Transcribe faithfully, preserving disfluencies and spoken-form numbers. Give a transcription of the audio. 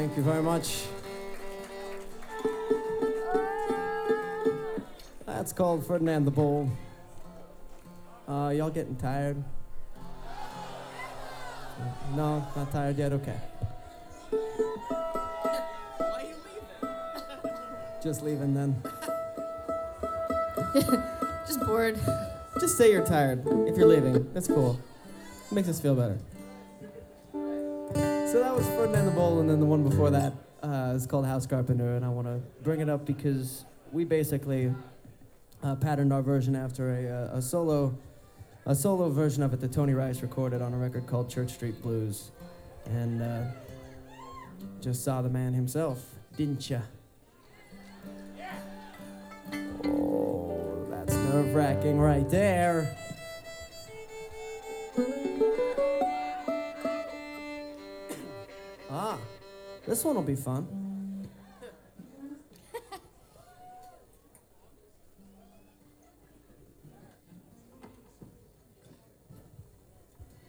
Thank you very much. That's called Ferdinand the Bull. Uh, y'all getting tired? No, not tired yet? Okay. Why are you leaving? Just leaving then. Just bored. Just say you're tired if you're leaving. That's cool. Makes us feel better. So that was Ferdinand the Bull, and then the one before that uh, is called House Carpenter, and I want to bring it up because we basically uh, patterned our version after a, uh, a solo a solo version of it that Tony Rice recorded on a record called Church Street Blues, and uh, just saw the man himself, didn't ya? Oh, that's nerve-wracking right there. Ah, this one will be fun.